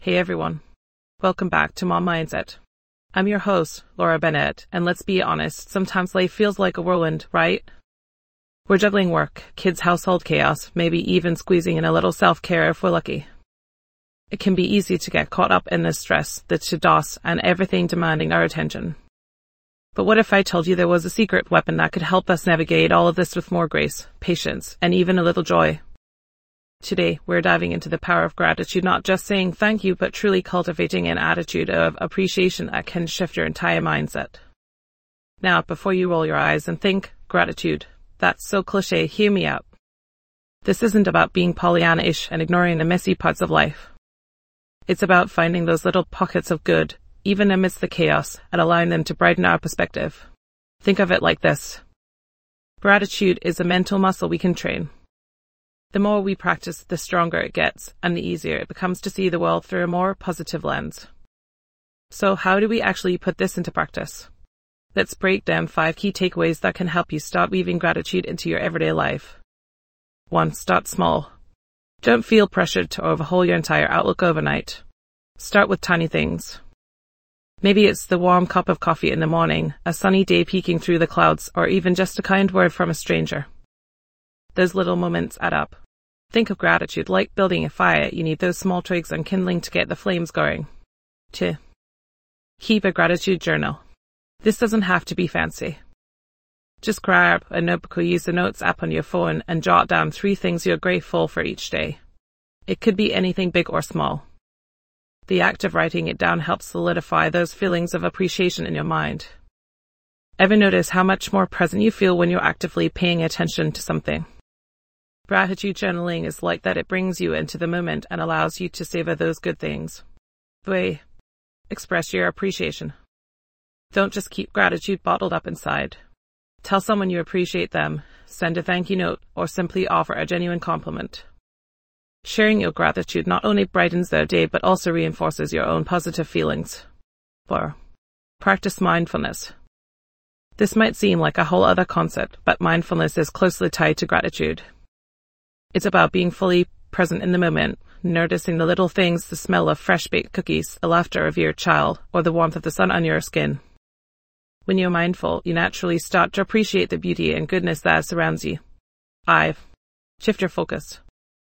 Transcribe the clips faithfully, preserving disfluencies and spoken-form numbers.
Hey everyone, welcome back to Mom Mindset. I'm your host, Laura Bennett, and let's be honest, sometimes life feels like a whirlwind, right? We're juggling work, kids' household chaos, maybe even squeezing in a little self-care if we're lucky. It can be easy to get caught up in the stress, the to-dos, and everything demanding our attention. But what if I told you there was a secret weapon that could help us navigate all of this with more grace, patience, and even a little joy? Today, we're diving into the power of gratitude, not just saying thank you, but truly cultivating an attitude of appreciation that can shift your entire mindset. Now, before you roll your eyes and think, gratitude, that's so cliche, hear me out. This isn't about being Pollyanna-ish and ignoring the messy parts of life. It's about finding those little pockets of good, even amidst the chaos, and allowing them to brighten our perspective. Think of it like this. Gratitude is a mental muscle we can train. The more we practice, the stronger it gets, and the easier it becomes to see the world through a more positive lens. So how do we actually put this into practice? Let's break down five key takeaways that can help you start weaving gratitude into your everyday life. One, start small. Don't feel pressured to overhaul your entire outlook overnight. Start with tiny things. Maybe it's the warm cup of coffee in the morning, a sunny day peeking through the clouds, or even just a kind word from a stranger. Those little moments add up. Think of gratitude like building a fire. You need those small twigs and kindling to get the flames going. Two. Keep a gratitude journal. This doesn't have to be fancy. Just grab a notebook or use the Notes app on your phone and jot down three things you're grateful for each day. It could be anything big or small. The act of writing it down helps solidify those feelings of appreciation in your mind. Ever notice how much more present you feel when you're actively paying attention to something? Gratitude journaling is like that. It brings you into the moment and allows you to savor those good things. Three. Express your appreciation. Don't just keep gratitude bottled up inside. Tell someone you appreciate them, send a thank you note, or simply offer a genuine compliment. Sharing your gratitude not only brightens their day, but also reinforces your own positive feelings. Four. Practice mindfulness. This might seem like a whole other concept, but mindfulness is closely tied to gratitude. It's about being fully present in the moment, noticing the little things, the smell of fresh-baked cookies, the laughter of your child, or the warmth of the sun on your skin. When you're mindful, you naturally start to appreciate the beauty and goodness that surrounds you. Five. Shift your focus.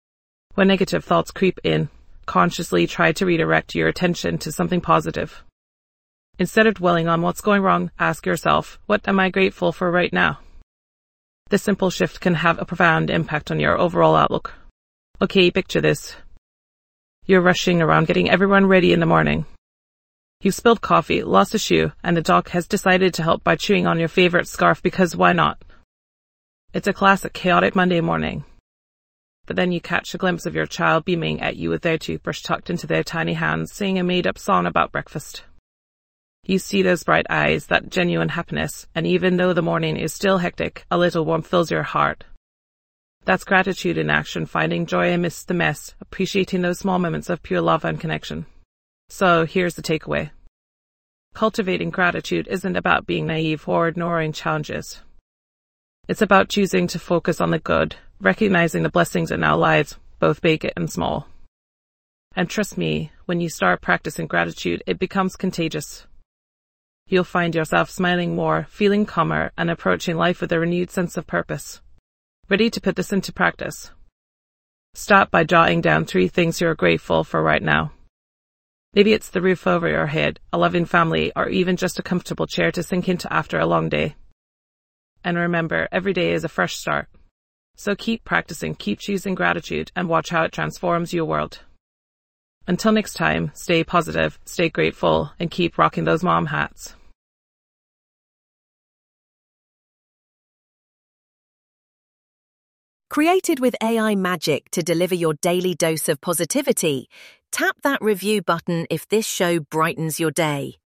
When negative thoughts creep in, consciously try to redirect your attention to something positive. Instead of dwelling on what's going wrong, ask yourself, what am I grateful for right now? This simple shift can have a profound impact on your overall outlook. Okay, picture this. You're rushing around getting everyone ready in the morning. You've spilled coffee, lost a shoe, and the dog has decided to help by chewing on your favorite scarf because why not? It's a classic chaotic Monday morning. But then you catch a glimpse of your child beaming at you with their toothbrush tucked into their tiny hands, singing a made-up song about breakfast. You see those bright eyes, that genuine happiness, and even though the morning is still hectic, a little warmth fills your heart. That's gratitude in action, finding joy amidst the mess, appreciating those small moments of pure love and connection. So here's the takeaway. Cultivating gratitude isn't about being naive or ignoring challenges. It's about choosing to focus on the good, recognizing the blessings in our lives, both big and small. And trust me, when you start practicing gratitude, it becomes contagious. You'll find yourself smiling more, feeling calmer, and approaching life with a renewed sense of purpose. Ready to put this into practice? Start by jotting down three things you're grateful for right now. Maybe it's the roof over your head, a loving family, or even just a comfortable chair to sink into after a long day. And remember, every day is a fresh start. So keep practicing, keep choosing gratitude, and watch how it transforms your world. Until next time, stay positive, stay grateful, and keep rocking those mom hats. Created with A I magic to deliver your daily dose of positivity, tap that review button if this show brightens your day.